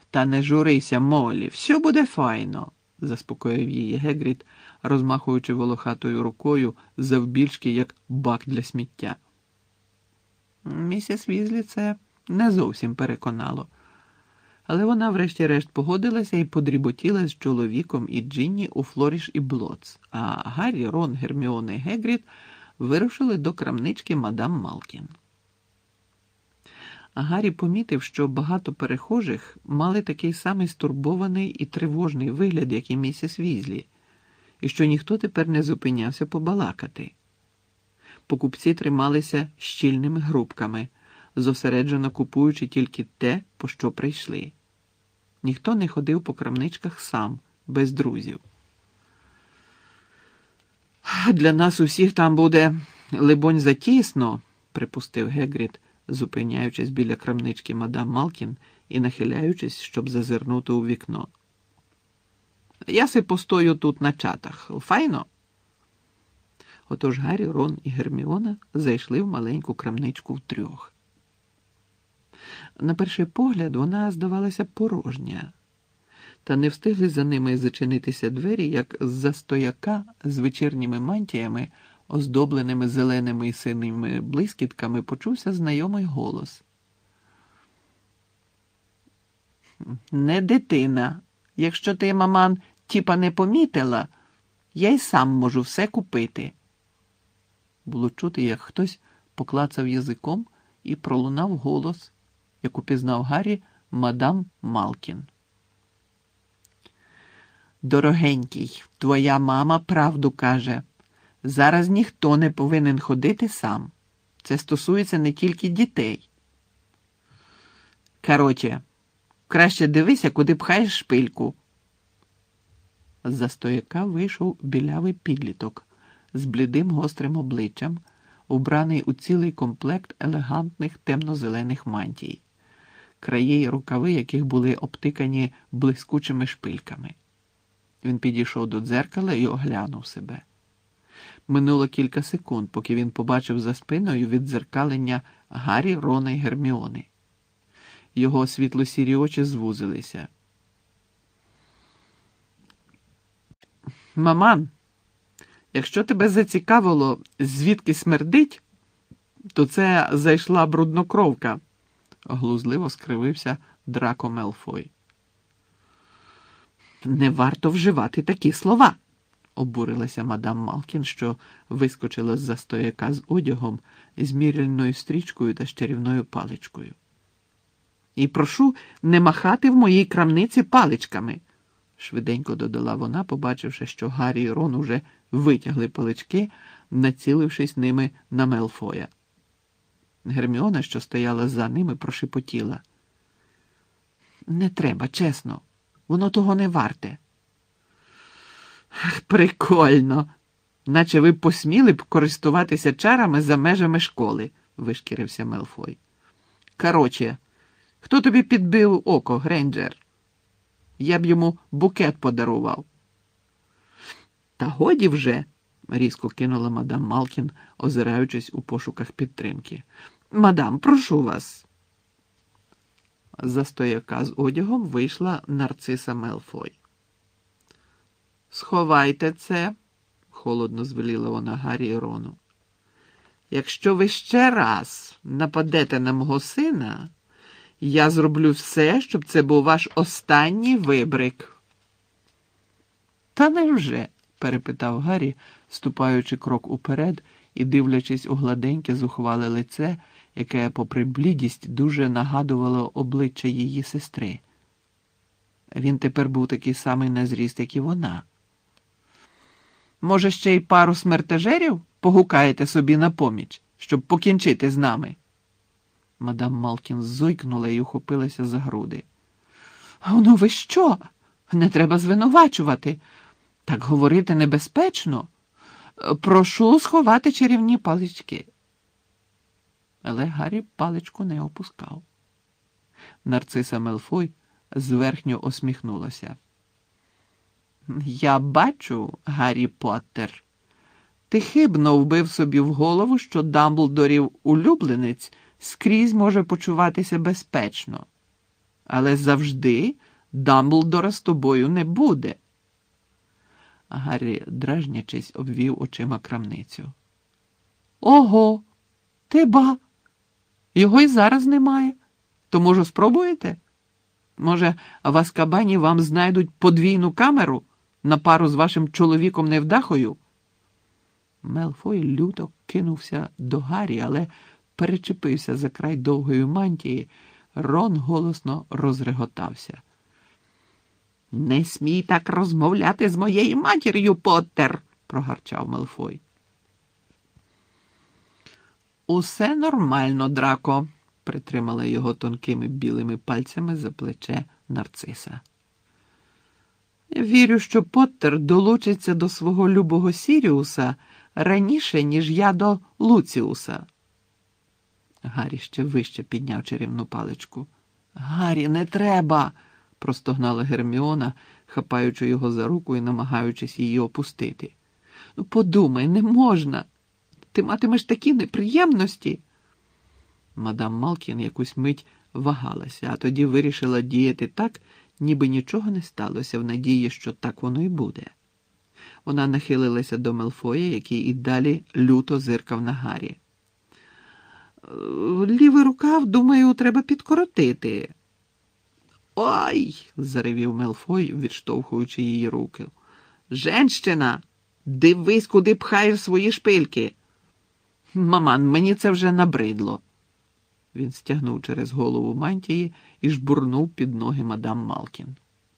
Та не журися, Молі, все буде файно, заспокоїв її Гегрід, розмахуючи волохатою рукою завбільшки, як бак для сміття. Місіс Візлі це не зовсім переконало. Але вона врешті-решт погодилася і подріботіла з чоловіком і Джинні у Флоріш і Блоц, а Гаррі, Рон, Герміона і Гегрід вирушили до крамнички мадам Малкін. А Гаррі помітив, що багато перехожих мали такий самий стурбований і тривожний вигляд, як і місіс Візлі, і що ніхто тепер не зупинявся побалакати. Покупці трималися щільними групками, зосереджено купуючи тільки те, по що прийшли. Ніхто не ходив по крамничках сам, без друзів. «Для нас усіх там буде, либонь, затісно», – припустив Гегрід, зупиняючись біля крамнички мадам Малкін і нахиляючись, щоб зазирнути у вікно. «Я си постою тут на чатах. Файно?» Отож Гаррі, Рон і Герміона зайшли в маленьку крамничку втрьох. На перший погляд вона здавалася порожня. Та не встигли за ними зачинитися двері, як з-за стояка з вечірніми мантіями, оздобленими зеленими і синими блискітками, почувся знайомий голос. «Не дитина. Якщо ти, маман, тіпа не помітила, я й сам можу все купити». Було чути, як хтось поклацав язиком і пролунав голос, як упізнав Гаррі, мадам Малкін. «Дорогенький, твоя мама правду каже. Зараз ніхто не повинен ходити сам. Це стосується не тільки дітей. Короче, краще дивися, куди пхаєш шпильку». З-за стояка вийшов білявий підліток з блідим гострим обличчям, убраний у цілий комплект елегантних темно-зелених мантій, краї й рукави яких були обтикані блискучими шпильками. Він підійшов до дзеркала і оглянув себе. Минуло кілька секунд, поки він побачив за спиною віддзеркалення Гаррі, Рона й Герміони. Його світло-сірі очі звузилися. «Маман, якщо тебе зацікавило, звідки смердить, то це зайшла бруднокровка», – глузливо скривився Драко Мелфой. «Не варто вживати такі слова», – обурилася мадам Малкін, що вискочила з-за стояка з одягом, з міряльною стрічкою та з чарівною паличкою. «І прошу не махати в моїй крамниці паличками», – швиденько додала вона, побачивши, що Гаррі і Рон уже витягли палички, націлившись ними на Мелфоя. Герміона, що стояла за ними, прошепотіла. «Не треба, чесно. Воно того не варте». «Прикольно! Наче ви посміли б користуватися чарами за межами школи», – вишкірився Мелфой. «Короче, хто тобі підбив око, Грейнджер? Я б йому букет подарував». «Та годі вже», – різко кинула мадам Малкін, озираючись у пошуках підтримки. «Мадам, прошу вас». З-за стояка з одягом вийшла Нарциса Мелфой. «Сховайте це», – холодно звеліла вона Гаррі і Рону. «Якщо ви ще раз нападете на мого сина, я зроблю все, щоб це був ваш останній вибрик». «Та невже?» – перепитав Гаррі, ступаючи крок уперед і дивлячись у гладеньке зухвале лице, яке, попри блідість, дуже нагадувало обличчя її сестри. Він тепер був такий самий на зріст, як і вона. «Може, ще й пару смертежерів погукаєте собі на поміч, щоб покінчити з нами?» Мадам Малкін зойкнула і ухопилася за груди. «Ну ви що? Не треба звинувачувати. Так говорити небезпечно. Прошу сховати чарівні палички». Але Гаррі паличку не опускав. Нарциса Мелфой зверхньо усміхнулася. «Я бачу, Гаррі Поттер, ти хибно вбив собі в голову, що Дамблдорів улюбленець скрізь може почуватися безпечно. але завжди Дамблдора з тобою не буде. Гаррі, дражнячись, обвів очима крамницю. Ого, ти ба! Його й зараз немає. То, може, спробуєте? Може, в Азкабані вам знайдуть подвійну камеру на пару з вашим чоловіком-невдахою? Мелфой люто кинувся до Гаррі, але перечепився за край довгої мантії. Рон голосно розреготався. «Не смій так розмовляти з моєю матір'ю, Поттер!» – прогарчав Мелфой. «Усе нормально, Драко», – притримала його тонкими білими пальцями за плече Нарциса. «Вірю, що Поттер долучиться до свого любого Сіріуса раніше, ніж я до Луціуса». Гаррі ще вище підняв чарівну паличку. «Гаррі, не треба!» – простогнала Герміона, хапаючи його за руку і намагаючись її опустити. «Ну, подумай, не можна! Ти матимеш такі неприємності!» Мадам Малкін якусь мить вагалася, а тоді вирішила діяти так, ніби нічого не сталося, в надії, що так воно і буде. Вона нахилилася до Мелфоя, який і далі люто зиркав на Гаррі. «Лівий рукав, думаю, треба підкоротити». «Ой!» – заревів Мелфой, відштовхуючи її руки. «Женщина! Дивись, куди пхаєш свої шпильки!» «Маман, мені це вже набридло!» Він стягнув через голову мантії і жбурнув під ноги мадам Малкін.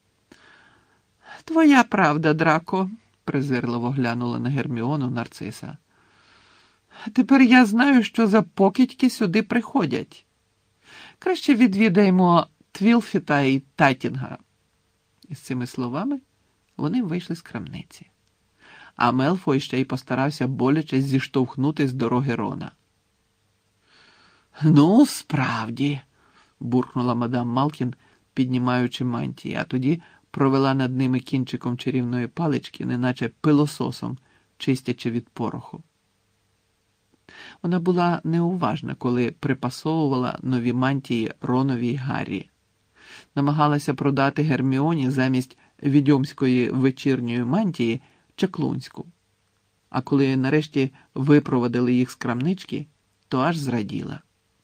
«Твоя правда, Драко», – презирливо глянула на Герміону Нарциса. «Тепер я знаю, що за покидьки сюди приходять. Краще відвідаємо Твілфіта і Тайтінга». І з цими словами вони вийшли з крамниці. А Мелфой ще й постарався боляче зіштовхнути з дороги Рона. «Ну, справді», – буркнула мадам Малкін, піднімаючи мантії, а тоді провела над ними кінчиком чарівної палички, неначе пилососом, чистячи від пороху. Вона була неуважна, коли припасовувала нові мантії Ронові й Гаррі. Намагалася продати Герміоні замість відьомської вечірньої мантії чаклунську. А коли нарешті випровадили їх з крамнички, то аж зраділа.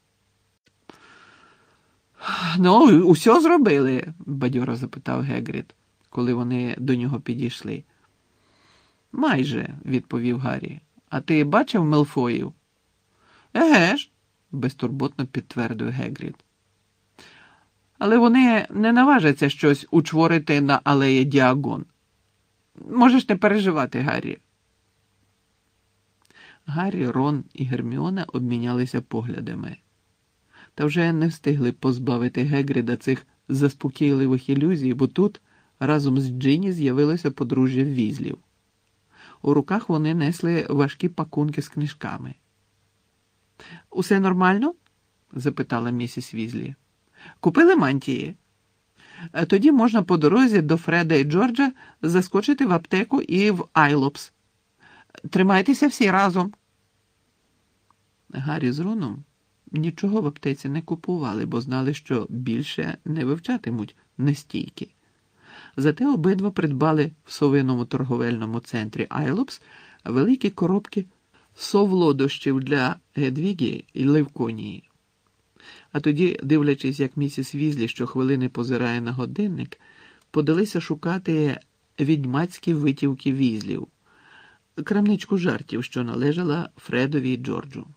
«Ну, усьо зробили?» – бадьоро запитав Гегрід, коли вони до нього підійшли. «Майже», – відповів Гаррі. «А ти бачив Мелфоїв?» «Еге ж», – безтурботно підтвердив Гегрід. «Але вони не наважаться щось учворити на алеї Діагон. Можеш не переживати, Гаррі». Гаррі, Рон і Герміона обмінялися поглядами. Та вже не встигли позбавити Гегріда цих заспокійливих ілюзій, бо тут разом з Джині з'явилося подружжя Візлів. У руках вони несли важкі пакунки з книжками. «Усе нормально?» – запитала місіс Візлі. «Купили мантії? Тоді можна по дорозі до Фреда і Джорджа заскочити в аптеку і в Айлопс. Тримайтеся всі разом». Гаррі з Роном нічого в аптеці не купували, бо знали, що більше не вивчатимуть настійки. Зате обидва придбали в совиному торговельному центрі Айлопс великі коробки совлодощів для Гедвіги і Левконії. А тоді, дивлячись, як місіс Візлі щохвилини позирає на годинник, подалися шукати відьмацькі витівки Візлів, крамничку жартів, що належала Фредові і Джорджу.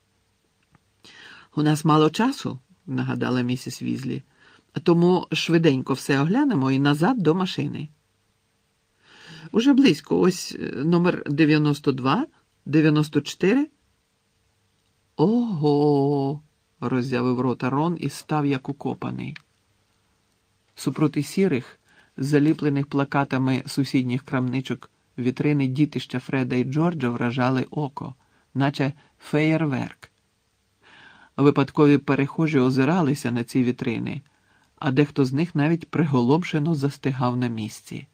«У нас мало часу», – нагадала місіс Візлі, «тому швиденько все оглянемо і назад до машини». «Уже близько, ось номер 92, 94». «Ого!» – роззявив рота Рон і став як укопаний. Супроти сірих, заліплених плакатами сусідніх крамничок, вітрини дітища Фреда і Джорджа вражали око, наче феєрверк. Випадкові перехожі озиралися на ці вітрини, а дехто з них навіть приголомшено застигав на місці.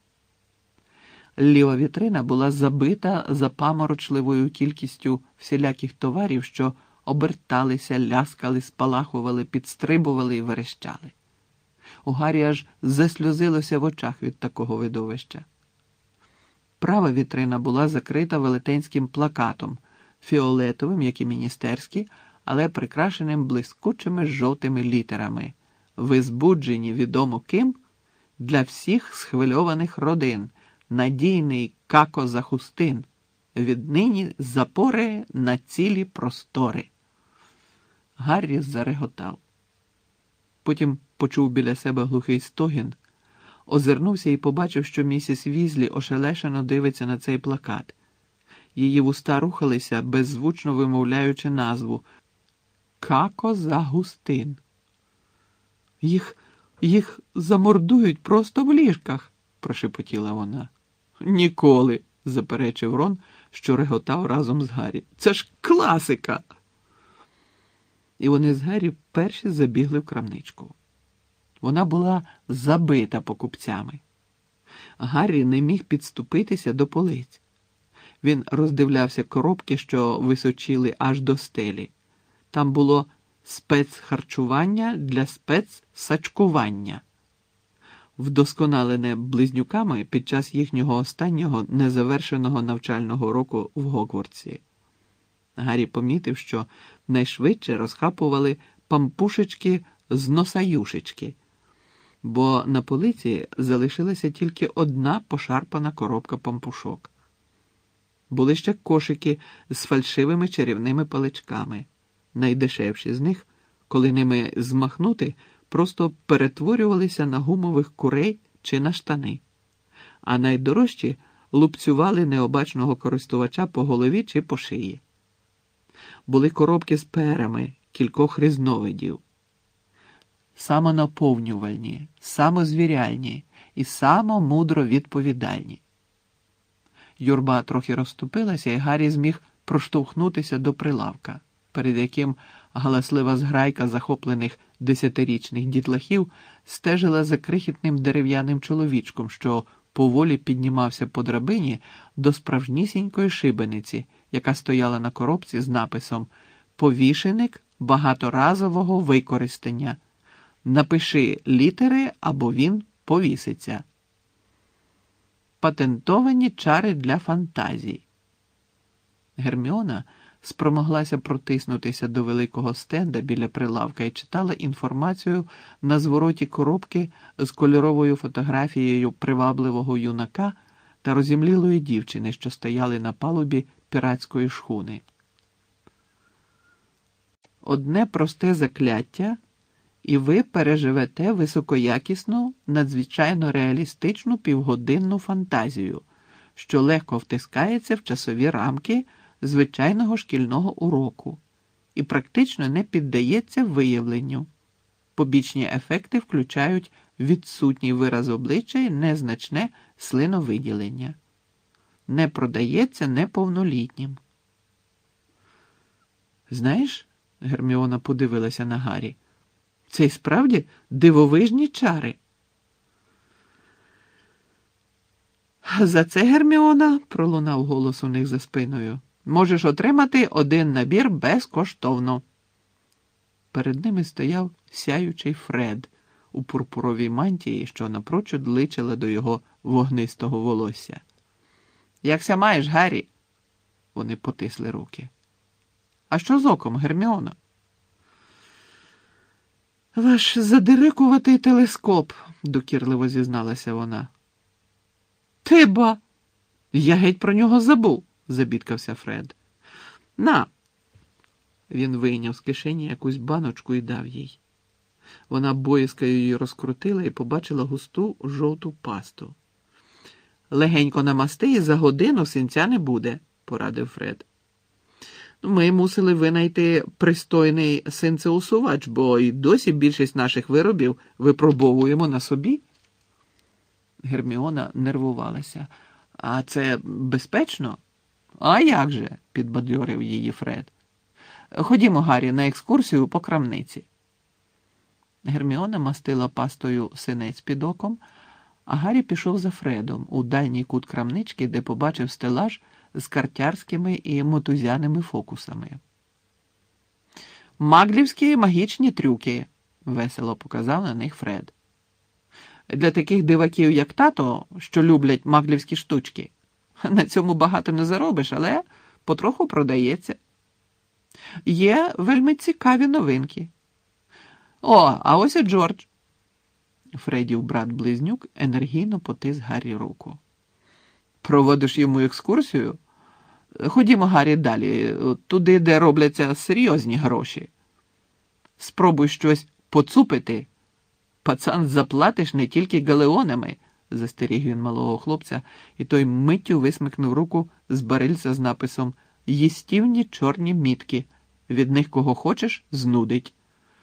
Ліва вітрина була забита запаморочливою кількістю всіляких товарів, що оберталися, ляскали, спалахували, підстрибували і верещали. У Гаррі аж засльозилося в очах від такого видовища. Права вітрина була закрита велетенським плакатом, фіолетовим, як і міністерський, але прикрашеним блискучими жовтими літерами. Ви збуджені відомо ким? Для всіх схвильованих родин. Надійний Како Захустин. Віднині запори на цілі простори. Гаррі зареготав. Потім почув біля себе глухий стогін, озирнувся і побачив, що місіс Візлі ошелешено дивиться на цей плакат. Її вуста рухалися, беззвучно вимовляючи назву «Како Загустин». Їх замордують просто в ліжках, прошепотіла вона. Ніколи, заперечив Рон, що реготав разом з Гаррі. Це ж класика. І вони з Гаррі перші забігли в крамничку. Вона була забита покупцями. Гаррі не міг підступитися до полиць. Він роздивлявся коробки, що височили аж до стелі. Там було спецхарчування для спецсачкування, вдосконалене близнюками під час їхнього останнього незавершеного навчального року в Гогвартсі. Гаррі помітив, що найшвидше розхапували пампушечки з носаюшечки, бо на полиці залишилася тільки одна пошарпана коробка пампушок. Були ще кошики з фальшивими чарівними паличками. Найдешевші з них, коли ними змахнути, просто перетворювалися на гумових курей чи на штани, а найдорожчі лупцювали необачного користувача по голові чи по шиї. Були коробки з перами кількох різновидів. Самонаповнювальні, самозвіряльні і самомудровідповідальні. Юрба трохи розступилася, і Гаррі зміг проштовхнутися до прилавка, перед яким галаслива зграйка захоплених 10-річних дітлахів стежила за крихітним дерев'яним чоловічком, що поволі піднімався по драбині до справжнісінької шибениці, яка стояла на коробці з написом «Повішеник багаторазового використання. Напиши літери, або він повіситься. Патентовані чари для фантазій». Герміона спромоглася протиснутися до великого стенда біля прилавка і читала інформацію на звороті коробки з кольоровою фотографією привабливого юнака та розімлілої дівчини, що стояли на палубі піратської шхуни. Одне просте закляття, і ви переживете високоякісну, надзвичайно реалістичну півгодинну фантазію, що легко втискається в часові рамки звичайного шкільного уроку і практично не піддається виявленню. Побічні ефекти включають відсутній вираз обличчя і незначне слиновиділення. Не продається неповнолітнім. Знаєш, Герміона подивилася на Гаррі, це й справді дивовижні чари. За це, Герміона, пролунав голос у них за спиною, можеш отримати один набір безкоштовно. Перед ними стояв сяючий Фред у пурпуровій мантії, що напрочуд личила до його вогнистого волосся. «Якся маєш, Гаррі?» Вони потисли руки. «А що з оком, Герміона?» «Ваш задирикуватий телескоп», – докірливо зізналася вона. «Ти ба! Я геть про нього забув», – забідкався Фред. «На!» Він вийняв з кишені якусь баночку і дав їй. Вона боязкою її розкрутила і побачила густу жовту пасту. «Легенько намасти, і за годину синця не буде», – порадив Фред. «Ми мусили винайти пристойний синцеусувач, бо й досі більшість наших виробів випробовуємо на собі». Герміона нервувалася. «А це безпечно?» «А як же?» – підбадьорив її Фред. «Ходімо, Гаррі, на екскурсію по крамниці». Герміона мастила пастою синець під оком, а Гаррі пішов за Фредом у дальній кут крамнички, де побачив стелаж з картярськими і мотузяними фокусами. «Маглівські магічні трюки», – весело показав на них Фред. Для таких диваків, як тато, що люблять маглівські штучки. На цьому багато не заробиш, але потроху продається. Є вельми цікаві новинки. О, а ось і Джордж. Фредів брат-близнюк енергійно потис Гаррі руку. Проводиш йому екскурсію? Ходімо, Гаррі, далі, туди, де робляться серйозні гроші. Спробуй щось поцупити. Пацан, заплатиш не тільки галеонами, застеріг він малого хлопця, і той миттю висмикнув руку з барильця з написом «Їстівні чорні мітки. Від них кого хочеш, знудить».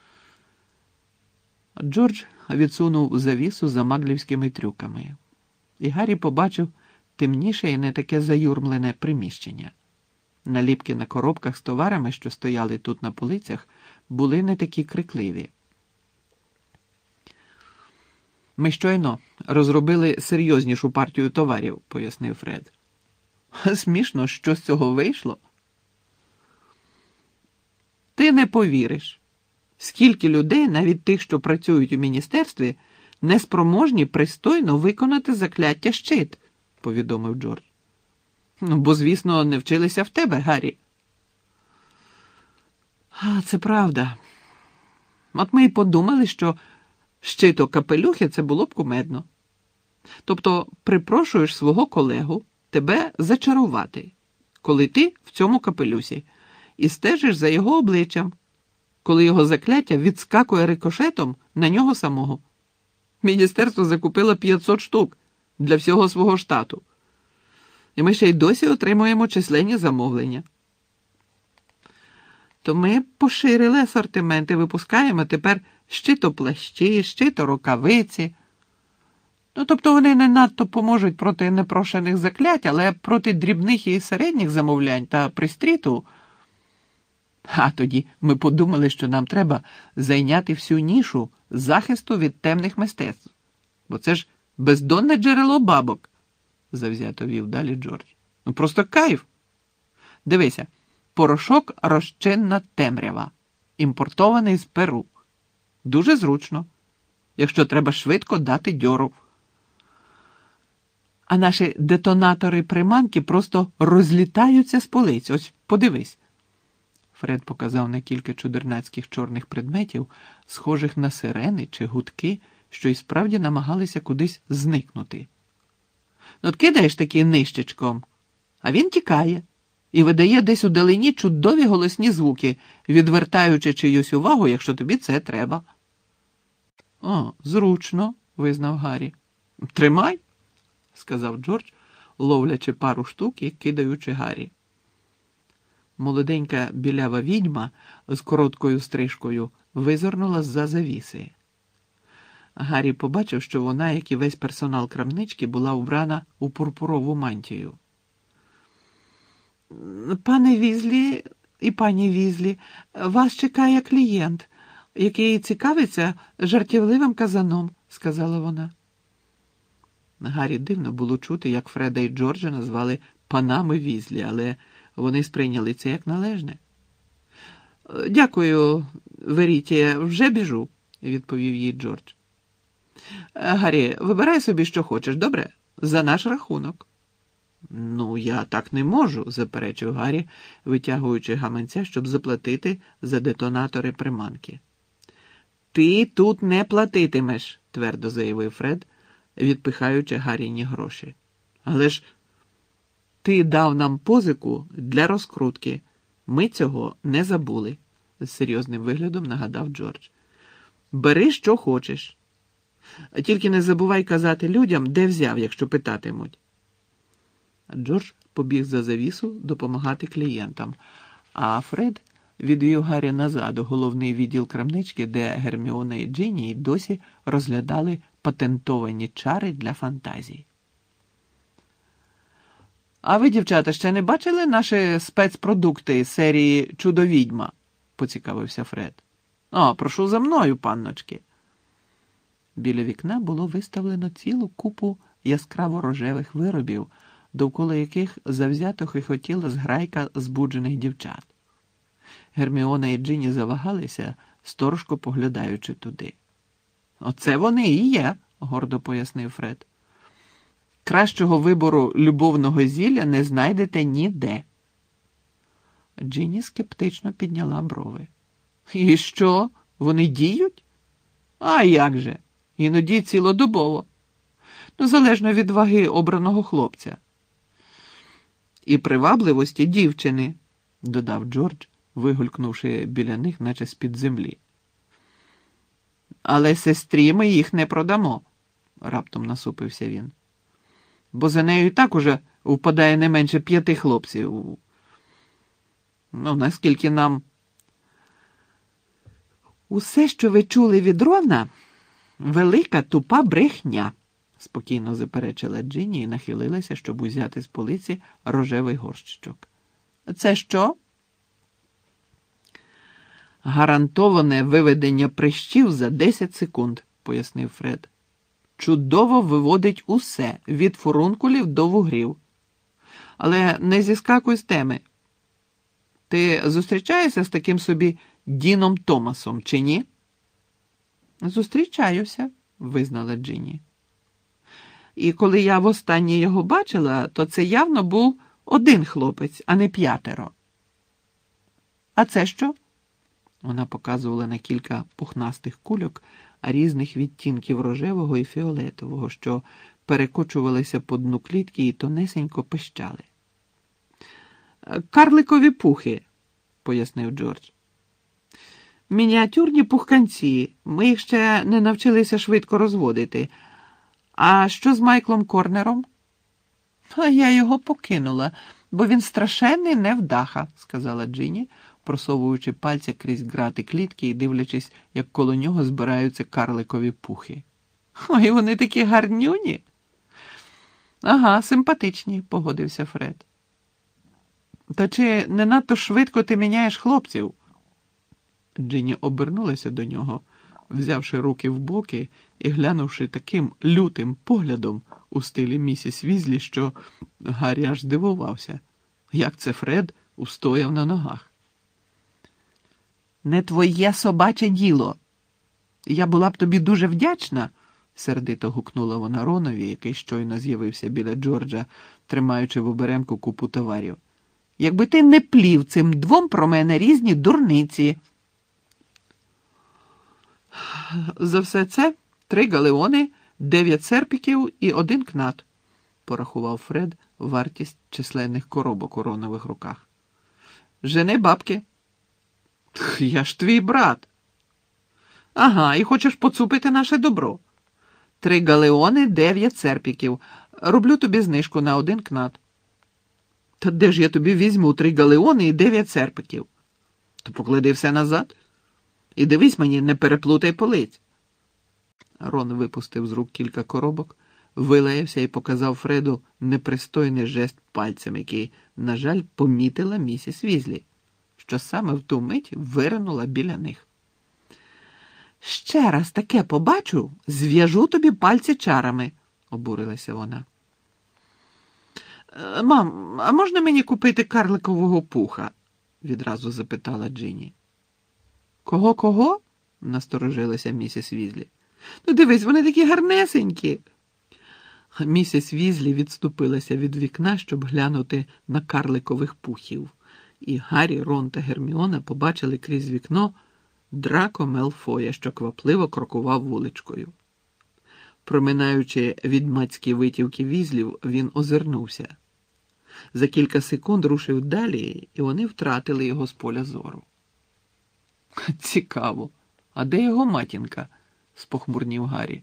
Джордж відсунув завісу за маглівськими трюками, і Гаррі побачив темніше і не таке заюрмлене приміщення. Наліпки на коробках з товарами, що стояли тут на полицях, були не такі крикливі. «Ми щойно розробили серйознішу партію товарів», – пояснив Фред. «Смішно, що з цього вийшло?» «Ти не повіриш, скільки людей, навіть тих, що працюють у міністерстві, неспроможні пристойно виконати закляття щит», – повідомив Джордж. «Бо, звісно, не вчилися в тебе, Гаррі». «Це правда. От ми й подумали, що щито-капелюхи – це було б кумедно. Тобто припрошуєш свого колегу тебе зачарувати, коли ти в цьому капелюсі, і стежиш за його обличчям, коли його закляття відскакує рикошетом на нього самого. Міністерство закупило 500 штук для всього свого штату. І ми ще й досі отримуємо численні замовлення. То ми поширили асортимент і випускаємо тепер щитоплащі, щиторукавиці. Тобто вони не надто поможуть проти непрошених заклять, але проти дрібних і середніх замовлянь та пристріту. А тоді ми подумали, що нам треба зайняти всю нішу захисту від темних мистецтв. Бо це ж бездонне джерело бабок, завзято вів далі Джордж. Просто кайф. Дивися, порошок розчинна темрява, імпортований з Перу. Дуже зручно, якщо треба швидко дати дьору. А наші детонатори-приманки просто розлітаються з полиць. Ось подивись. Фред показав на кілька чудернацьких чорних предметів, схожих на сирени чи гудки, що й справді намагалися кудись зникнути. От кидаєш таки нищечком, а він тікає і видає десь у далині чудові голосні звуки, відвертаючи чиюсь увагу, якщо тобі це треба. «О, зручно», – визнав Гаррі. «Тримай», – сказав Джордж, ловлячи пару штук і кидаючи Гаррі. Молоденька білява відьма з короткою стрижкою визирнула з-за завіси. Гаррі побачив, що вона, як і весь персонал крамнички, була вбрана у пурпурову мантію. «Пане Візлі і пані Візлі, вас чекає клієнт, який цікавиться жартівливим казаном», – сказала вона. Гаррі дивно було чути, як Фреда і Джорджа назвали панами Візлі, але вони сприйняли це як належне. «Дякую, Веріті, вже біжу», – відповів їй Джордж. «Гаррі, вибирай собі, що хочеш, добре? За наш рахунок». Я так не можу», – заперечив Гаррі, витягуючи гаманця, щоб заплатити за детонатори приманки. «Ти тут не платитимеш», – твердо заявив Фред, відпихаючи Гарріні гроші. «Але ж ти дав нам позику для розкрутки. Ми цього не забули», – з серйозним виглядом нагадав Джордж. «Бери, що хочеш. Тільки не забувай казати людям, де взяв, якщо питатимуть». Джордж побіг за завісу допомагати клієнтам, а Фред відвів Гаррі назад у головний відділ крамнички, де Герміона і Джинні досі розглядали патентовані чари для фантазій. «А ви, дівчата, ще не бачили наші спецпродукти з серії «Чудо-відьма»?» – поцікавився Фред. «Прошу за мною, панночки». Біля вікна було виставлено цілу купу яскраво-рожевих виробів, довкола яких завзято хихотіла зграйка збуджених дівчат. Герміона і Джинні завагалися, сторожко поглядаючи туди. «Оце вони і є», гордо пояснив Фред. Кращого вибору любовного зілля не знайдете ніде. Джинні скептично підняла брови. І що? Вони діють? А як же? Іноді цілодобово. Ну, залежно від ваги обраного хлопця. І привабливості дівчини, додав Джордж, вигулькнувши біля них, наче з-під землі. Але сестрі ми їх не продамо, раптом насупився він. Бо за нею і так уже впадає не менше 5 хлопців. Ну, наскільки нам... Усе, що ви чули від Рона, велика тупа брехня, спокійно заперечила Джинні і нахилилася, щоб узяти з полиці рожевий горщичок. Це що? Гарантоване виведення прищів за 10 секунд, пояснив Фред. Чудово виводить усе, від фурункулів до вугрів. Але не зіскакуй з теми. Ти зустрічаєшся з таким собі Діном Томасом, чи ні? Зустрічаюся, визнала Джинні. І коли я востаннє його бачила, то це явно був один хлопець, а не 5. А це що? Вона показувала на кілька пухнастих кульок різних відтінків рожевого і фіолетового, що перекочувалися по дну клітки і тонесенько пищали. Карликові пухи, пояснив Джордж. Мініатюрні пухканці, ми їх ще не навчилися швидко розводити. А що з Майклом Корнером? А я його покинула, бо він страшенний невдаха, сказала Джинні, просовуючи пальця крізь грати клітки і дивлячись, як коло нього збираються карликові пухи. Ой, вони такі гарнюні. Ага, симпатичні, погодився Фред. Та чи не надто швидко ти міняєш хлопців? Джинні обернулася до нього, взявши руки в боки і глянувши таким лютим поглядом у стилі місіс Візлі, що Гаррі аж дивувався, як це Фред устояв на ногах. Не твоє собаче діло. Я була б тобі дуже вдячна, сердито гукнула вона Ронові, який щойно з'явився біля Джорджа, тримаючи в оберемку купу товарів. Якби ти не плів цим 2 про мене різні дурниці. За все це 3 галеони, 9 серпіків і 1 кнат, порахував Фред вартість численних коробок у Ронових руках. Жени бабки. Я ж твій брат. Ага, і хочеш поцупити наше добро. 3 галеони, 9 серпіків. Роблю тобі знижку на 1 кнат. Та де ж я тобі візьму 3 галеони і 9 серпиків? То поклади все назад. І дивись мені, не переплутай полиць. Рон випустив з рук кілька коробок, вилаявся і показав Фреду непристойний жест пальцем, який, на жаль, помітила місіс Візлі, що саме в ту мить виринула біля них. «Ще раз таке побачу, зв'яжу тобі пальці чарами», – обурилася вона. «Мам, а можна мені купити карликового пуха?» – відразу запитала Джинні. «Кого-кого?» – насторожилася місіс Візлі. «Ну дивись, вони такі гарнесенькі». Місіс Візлі відступилася від вікна, щоб глянути на карликових пухів. І Гаррі, Рон та Герміона побачили крізь вікно Драко Мелфоя, що квапливо крокував вуличкою. Проминаючи відьмацькі витівки Візлів, він озирнувся. За кілька секунд рушив далі, і вони втратили його з поля зору. «Цікаво. А де його матінка?» – спохмурнів Гаррі.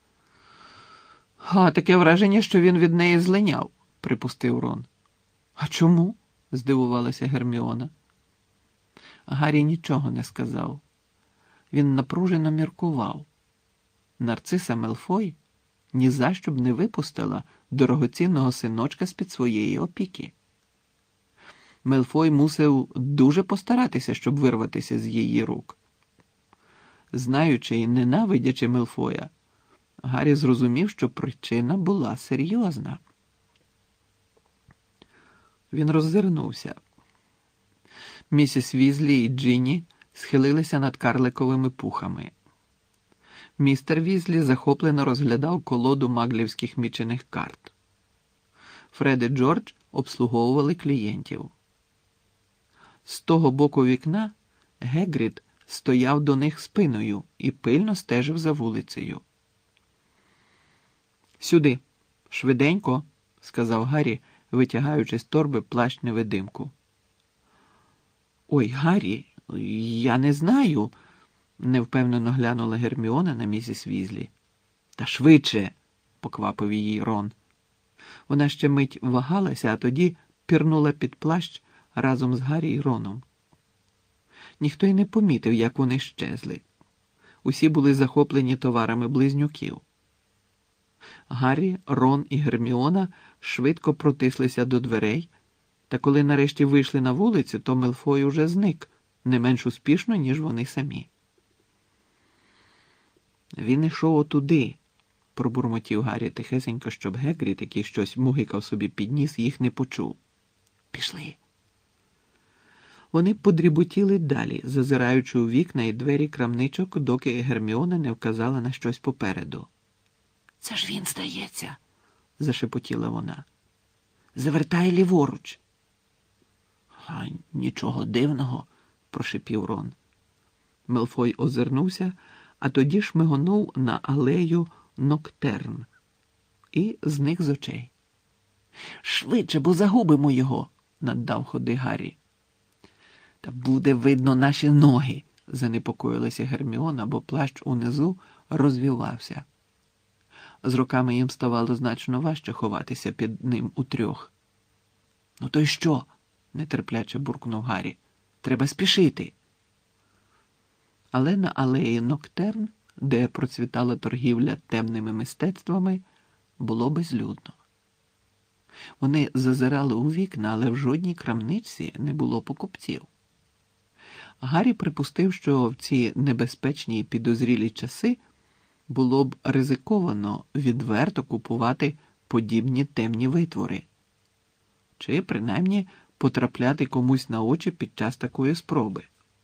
«А, таке враження, що він від неї злиняв», – припустив Рон. «А чому?» – здивувалася Герміона. Гаррі нічого не сказав. Він напружено міркував. Нарциса Мелфой ні за що б не випустила дорогоцінного синочка з-під своєї опіки. Мелфой мусив дуже постаратися, щоб вирватися з її рук. Знаючи і ненавидячи Мелфоя, Гаррі зрозумів, що причина була серйозна. Він роззирнувся. Місіс Візлі і Джинні схилилися над карликовими пухами. Містер Візлі захоплено розглядав колоду маглівських мічених карт. Фред і Джордж обслуговували клієнтів. З того боку вікна Гегрід стояв до них спиною і пильно стежив за вулицею. «Сюди, швиденько», – сказав Гаррі, витягаючи з торби плащ-невидимку. «Ой, Гаррі, я не знаю», – невпевнено глянула Герміона на місіс Візлі. «Та швидше», – поквапив її Рон. Вона ще мить вагалася, а тоді пірнула під плащ разом з Гаррі й Роном. Ніхто й не помітив, як вони щезли. Усі були захоплені товарами близнюків. Гаррі, Рон і Герміона швидко протислися до дверей, та коли нарешті вийшли на вулицю, то Мелфой уже зник, не менш успішно, ніж вони самі. «Він ішов отуди», – пробурмотів Гаррі тихесенько, щоб Гегрід, який щось мугикав собі під ніс, їх не почув. «Пішли». Вони подріботіли далі, зазираючи у вікна і двері крамничок, доки Герміона не вказала на щось попереду. «Це ж він, здається», – зашепотіла вона. «Завертай ліворуч». «А нічого дивного», – прошипів Рон. Мелфой озирнувся, а тоді шмигонув на алею Ноктерн і зник з очей. «Швидше, бо загубимо його», – наддав ходи Гаррі. «Та буде видно наші ноги», – занепокоїлася Герміона, бо плащ унизу розвівався. З роками їм ставало значно важче ховатися під ним утрьох. «Ну то й що?» – нетерпляче буркнув Гаррі. «Треба спішити». Але на алеї Ноктерн, де процвітала торгівля темними мистецтвами, було безлюдно. Вони зазирали у вікна, але в жодній крамничці не було покупців. Гаррі припустив, що в ці небезпечні і підозрілі часи було б ризиковано відверто купувати подібні темні витвори. Чи, принаймні, потрапляти комусь на очі під час такої спроби.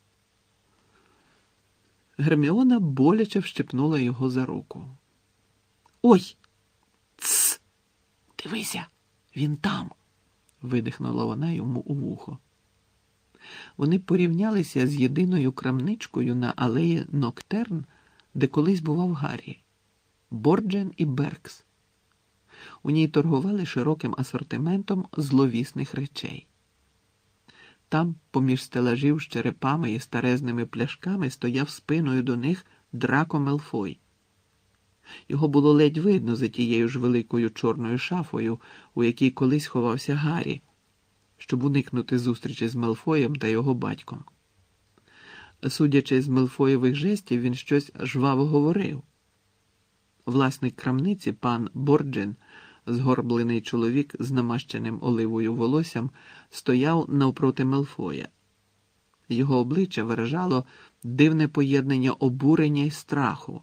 Герміона боляче вщипнула його за руку. «Ой! Тсс! Дивися! Він там!» – видихнула вона йому у вухо. Вони порівнялися з єдиною крамничкою на алеї Ноктерн, де колись бував Гаррі – Борджен і Беркс. У ній торгували широким асортиментом зловісних речей. Там, поміж стелажів з черепами і старезними пляшками, стояв спиною до них Драко Мелфой. Його було ледь видно за тією ж великою чорною шафою, у якій колись ховався Гаррі, щоб уникнути зустрічі з Мелфоєм та його батьком. Судячи з Мелфоєвих жестів, він щось жваво говорив. Власник крамниці, пан Борджен, згорблений чоловік з намащеним оливою волоссям, стояв навпроти Мелфоя. Його обличчя виражало дивне поєднання обурення й страху.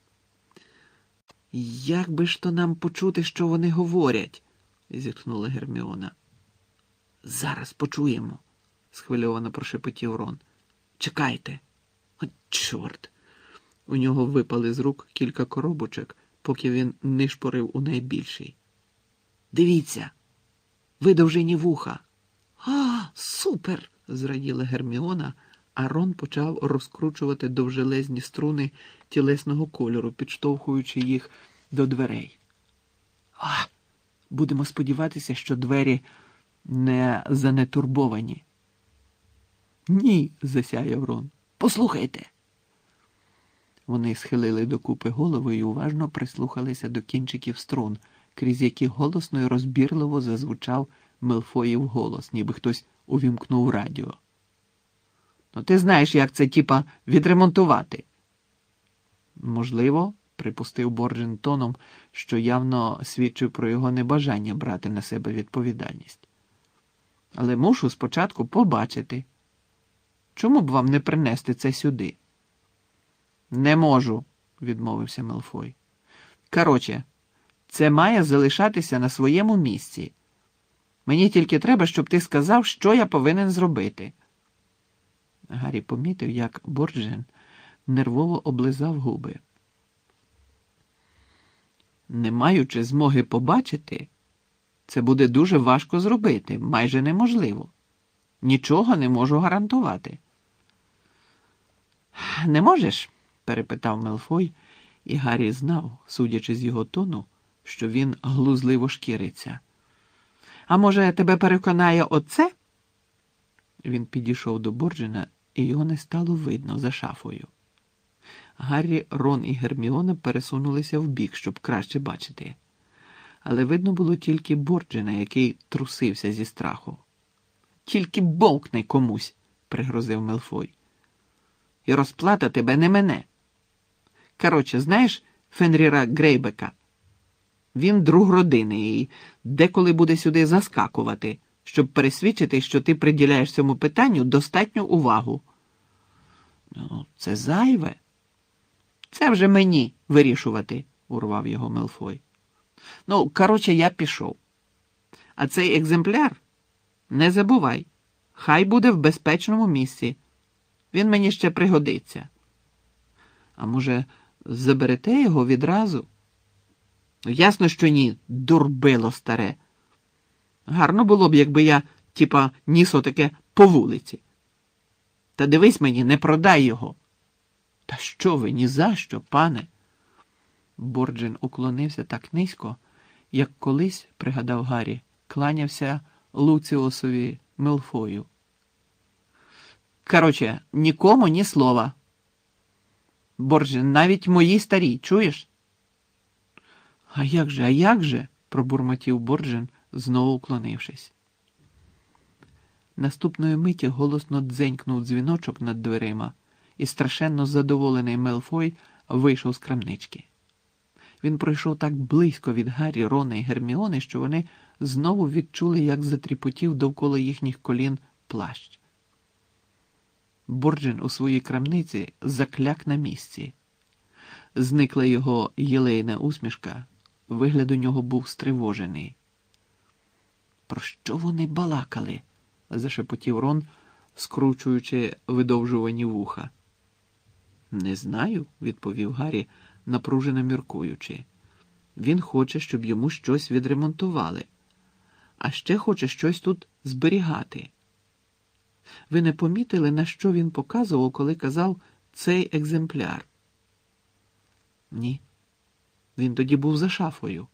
«Як би ж то нам почути, що вони говорять?» – зітхнула Герміона. «Зараз почуємо», – схвильовано прошепотів Рон. «Чекайте». «От чорт!» У нього випали з рук кілька коробочок, поки він нишпорив у найбільший. «Дивіться! Видовжені вуха!» «А, супер!» – зраділа Герміона, а Рон почав розкручувати довжелезні струни тілесного кольору, підштовхуючи їх до дверей. «А, будемо сподіватися, що двері не занетурбовані». «Ні!» – засяяв Рон. «Послухайте!» Вони схилили докупи голови і уважно прислухалися до кінчиків струн, крізь які голосно і розбірливо зазвучав Мелфоїв голос, ніби хтось увімкнув радіо. «Ну ти знаєш, як це, тіпа, відремонтувати?» «Можливо», – припустив Борджен тоном, що явно свідчив про його небажання брати на себе відповідальність. «Але мушу спочатку побачити. Чому б вам не принести це сюди?» «Не можу», – відмовився Мелфой. «Короче, це має залишатися на своєму місці. Мені тільки треба, щоб ти сказав, що я повинен зробити». Гаррі помітив, як Борджен нервово облизав губи. Не маючи змоги побачити, це буде дуже важко зробити, майже неможливо. Нічого не можу гарантувати. Не можеш? Перепитав Мелфой, і Гаррі знав, судячи з його тону, що він глузливо шкіриться. А може, тебе переконає оце? Він підійшов до Борджена, і його не стало видно за шафою. Гаррі, Рон і Герміона пересунулися вбік, щоб краще бачити. Але видно було тільки Борджена, який трусився зі страху. «Тільки бовкни комусь!» – пригрозив Мелфой. «І розплата тебе не мене. Коротше, знаєш Фенріра Грейбека? Він друг родини і деколи буде сюди заскакувати, щоб пересвідчити, що ти приділяєш цьому питанню достатню увагу». «Ну, це зайве». «Це вже мені вирішувати», – урвав його Мелфой. «Ну, коротше, я пішов. А цей екземпляр, не забувай, хай буде в безпечному місці. Він мені ще пригодиться». «А може, заберете його відразу?» «Ясно, що ні, дурбило старе. Гарно було б, якби я, ніс отаке по вулиці. Та дивись мені, не продай його». «Та що ви, ні за що, пане?» Борджен уклонився так низько, як колись, пригадав Гаррі, кланявся Луціусові Мелфою. «Коротше, нікому ні слова. Борджен, навіть моїй старій, чуєш?» А як же?» – пробурмотів Борджен, знову уклонившись. Наступної миті голосно дзенькнув дзвіночок над дверима, і страшенно задоволений Мелфой вийшов з крамнички. Він пройшов так близько від Гаррі, Рона і Герміони, що вони знову відчули, як затріпотів довкола їхніх колін плащ. Борджен у своїй крамниці закляк на місці. Зникла його єлейна усмішка, вигляд у нього був стривожений. «Про що вони балакали?» – зашепотів Рон, скручуючи видовжувані вуха. «Не знаю», – відповів Гаррі, напружено міркуючи. «Він хоче, щоб йому щось відремонтували, а ще хоче щось тут зберігати. Ви не помітили, на що він показував, коли казав «цей екземпляр»?» «Ні. Він тоді був за шафою».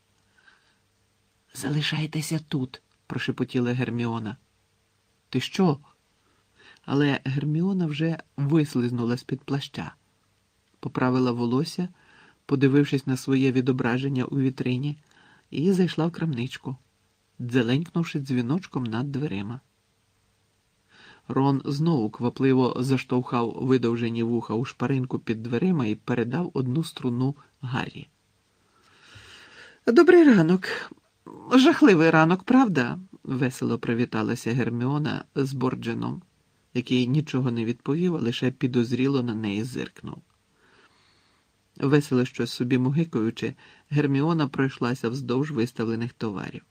«Залишайтеся тут», – прошепотіла Герміона. «Ти що?» Але Герміона вже вислизнула з-під плаща, поправила волосся, подивившись на своє відображення у вітрині, і зайшла в крамничку, дзеленькнувши дзвіночком над дверима. Рон знову квапливо заштовхав видовжені вуха у шпаринку під дверима і передав одну струну Гаррі. «Добрий ранок. Жахливий ранок, правда?» – весело привіталася Герміона з Бордженом, який нічого не відповів, а лише підозріло на неї зиркнув. Весело щось собі мугикаючи, Герміона пройшлася вздовж виставлених товарів.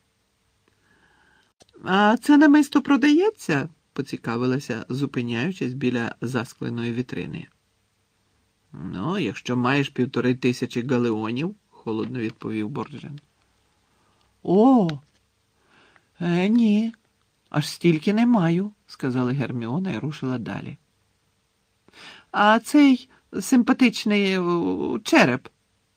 «А це намисто продається?» – поцікавилася, зупиняючись біля заскленої вітрини. «Ну, якщо маєш 1500 галеонів», – холодно відповів Борджен. «О, ні, аж стільки не маю», – сказала Герміона і рушила далі. «А цей симпатичний череп?»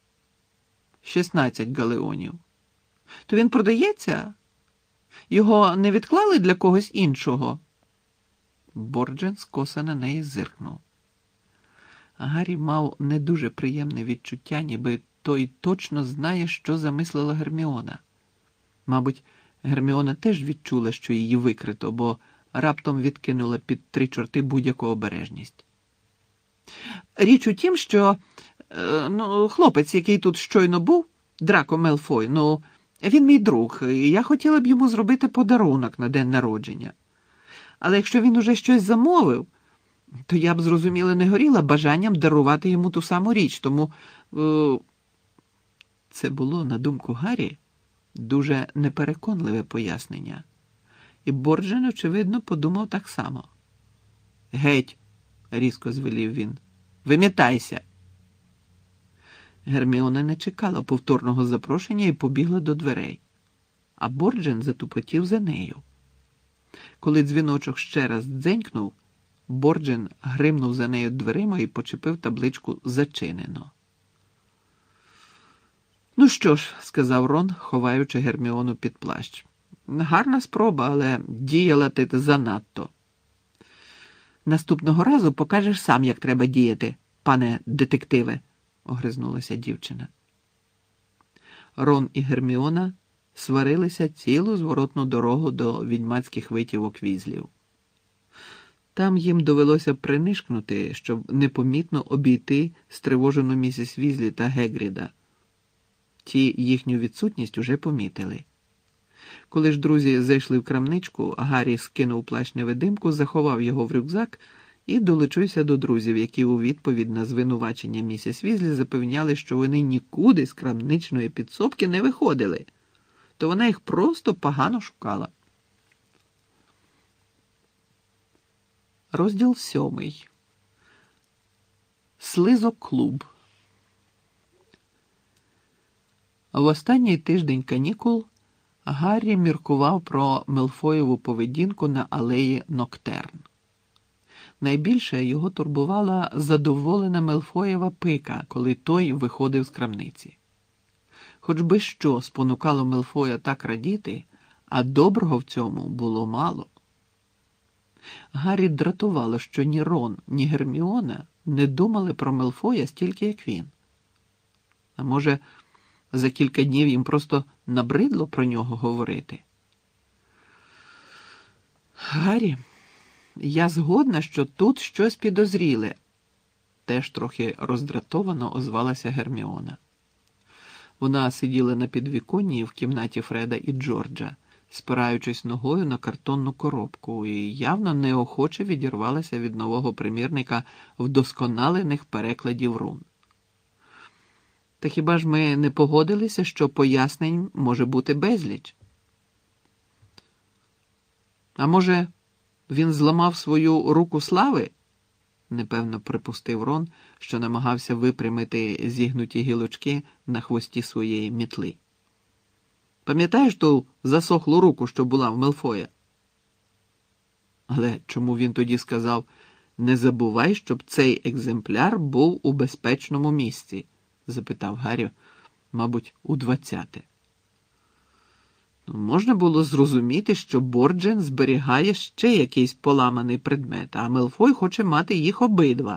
16 галеонів. «То він продається? Його не відклали для когось іншого?» Борджен скоса на неї зиркнув. Гаррі мав не дуже приємне відчуття, ніби той точно знає, що замислила Герміона. Мабуть, Герміона теж відчула, що її викрито, бо раптом відкинула під 3 чорти будь-яку обережність. «Річ у тім, що хлопець, який тут щойно був, Драко Мелфой, він мій друг, і я хотіла б йому зробити подарунок на день народження. Але якщо він уже щось замовив, то я б, зрозуміло, не горіла бажанням дарувати йому ту саму річ, тому...» Це було, на думку Гаррі, дуже непереконливе пояснення. І Борджен, очевидно, подумав так само. «Геть!» – різко звелів він. «Вимітайся!» Герміона не чекала повторного запрошення і побігла до дверей, а Борджен затупотів за нею. Коли дзвіночок ще раз дзенькнув, Борджен гримнув за нею дверима і почепив табличку «Зачинено». «Ну що ж», – сказав Рон, ховаючи Герміону під плащ. «Гарна спроба, але діяла ти занадто». «Наступного разу покажеш сам, як треба діяти, пане детективе», – огризнулася дівчина. Рон і Герміона сварилися цілу зворотну дорогу до відьмацьких витівок Візлів. Там їм довелося принишкнути, щоб непомітно обійти стривожену місіс Візлі та Гегріда. Ті їхню відсутність уже помітили. Коли ж друзі зайшли в крамничку, Гаррі скинув плащ-невидимку, заховав його в рюкзак і долучився до друзів, які у відповідь на звинувачення місіс Візлі запевняли, що вони нікуди з крамничної підсобки не виходили, то вона їх просто погано шукала. Розділ 7. Слизок-клуб. В останній тиждень канікул Гаррі міркував про Мелфоєву поведінку на алеї Ноктерн. Найбільше його турбувала задоволена Мелфоєва пика, коли той виходив з крамниці. Хоч би що спонукало Мелфоя так радіти, а доброго в цьому було мало. Гаррі дратувало, що ні Рон, ні Герміона не думали про Мелфоя стільки, як він. А може, за кілька днів їм просто набридло про нього говорити? «Гаррі, я згодна, що тут щось підозріле», – теж трохи роздратовано озвалася Герміона. Вона сиділа на підвіконні в кімнаті Фреда і Джорджа, спираючись ногою на картонну коробку, і явно неохоче відірвалася від нового примірника вдосконалених перекладів рун. «Та хіба ж ми не погодилися, що пояснень може бути безліч? А може, він зламав свою руку слави?» – непевно припустив Рон, що намагався випрямити зігнуті гілочки на хвості своєї мітли. «Пам'ятаєш ту засохлу руку, що була в Мелфоя?» «Але чому він тоді сказав, не забувай, щоб цей екземпляр був у безпечному місці?» – запитав Гаррі, мабуть, у 20-те. Можна було зрозуміти, що Борджен зберігає ще якийсь поламаний предмет, а Мелфой хоче мати їх обидва.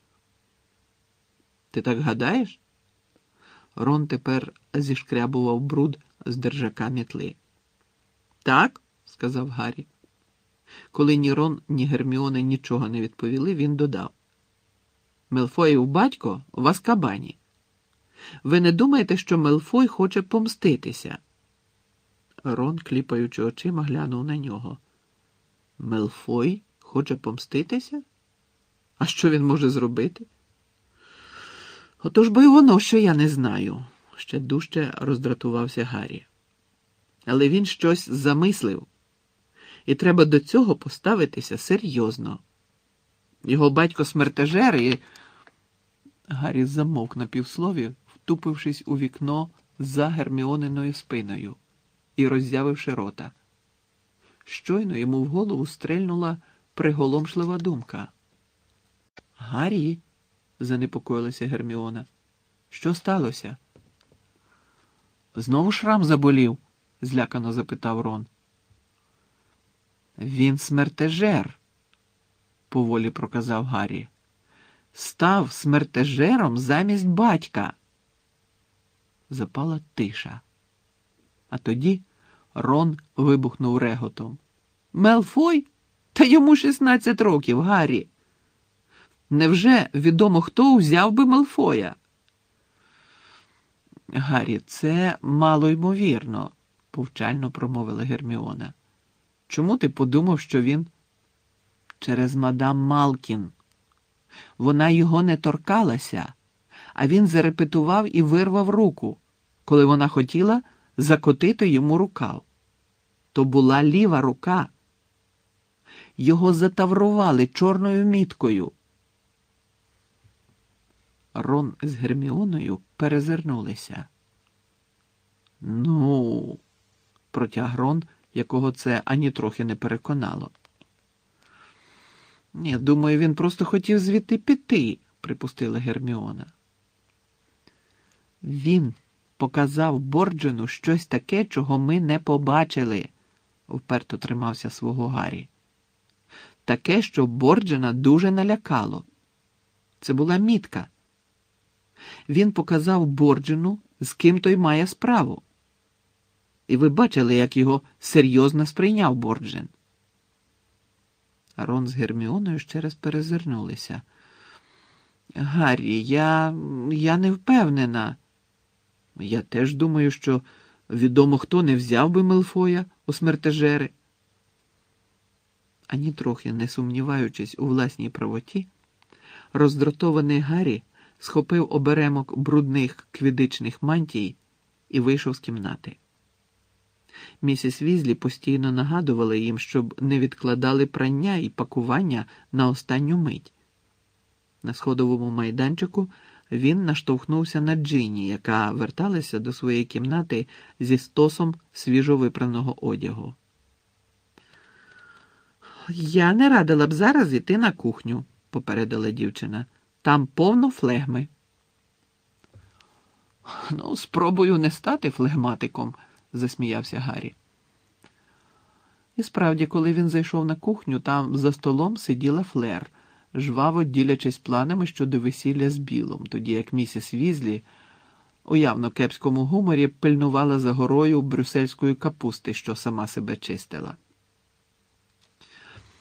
«Ти так гадаєш?» Рон тепер зішкрябував бруд з держака мітли. «Так», – сказав Гаррі. Коли ні Рон, ні Герміона нічого не відповіли, він додав. «Мелфоїв батько в Азкабані. Ви не думаєте, що Мелфой хоче помститися?» Рон, кліпаючи очима, глянув на нього. «Мелфой хоче помститися? А що він може зробити?» «Отож бо й воно, що я не знаю», – ще дужче роздратувався Гаррі. «Але він щось замислив, і треба до цього поставитися серйозно. Його батько смертежер і...» Гаррі замовк на півслові, втупившись у вікно за Герміониною спиною і роззявивши рота. Щойно йому в голову стрельнула приголомшлива думка. «Гаррі», – занепокоїлася Герміона, – «що сталося?» «Знову шрам заболів?» – злякано запитав Рон. «Він смертежер», – поволі проказав Гаррі. «Став смертежером замість батька». Запала тиша. А тоді Рон вибухнув реготом. «Мелфой? Та йому 16 років, Гаррі! Невже відомо, хто узяв би Мелфоя?» «Гаррі, це малоймовірно», – повчально промовила Герміона. «Чому ти подумав, що він...» «Через мадам Малкін. Вона його не торкалася, а він зарепетував і вирвав руку, коли вона хотіла закотити йому рукав. То була ліва рука. Його затаврували чорною міткою». Рон з Герміоною перезирнулися. «Ну», – протяг Рон, якого це ані трохи не переконало. «Ні, думаю, він просто хотів звідти піти», – припустила Герміона. «Він показав Борджину щось таке, чого ми не побачили», – вперто тримався свого Гаррі. «Таке, що Борджина дуже налякало. Це була мітка. Він показав Борджину, з ким той має справу. І ви бачили, як його серйозно сприйняв Борджин». Рон з Герміоною ще раз перезирнулися. «Гаррі, я не впевнена». «Я теж думаю, що відомо хто не взяв би Мелфоя у смертежери». Ані трохи не сумніваючись у власній правоті, роздратований Гаррі схопив оберемок брудних квідичних мантій і вийшов з кімнати. Місіс Візлі постійно нагадувала їм, щоб не відкладали прання і пакування на останню мить. На сходовому майданчику він наштовхнувся на Джинні, яка верталася до своєї кімнати зі стосом свіжовипраного одягу. «Я не радила б зараз іти на кухню», – попередила дівчина. «Там повно флегми». «Ну, спробую не стати флегматиком», – засміявся Гаррі. І справді, коли він зайшов на кухню, там за столом сиділа Флер, жваво ділячись планами щодо весілля з Білом, тоді як місіс Візлі у явно кепському гуморі пильнувала за горою брюссельської капусти, що сама себе чистила.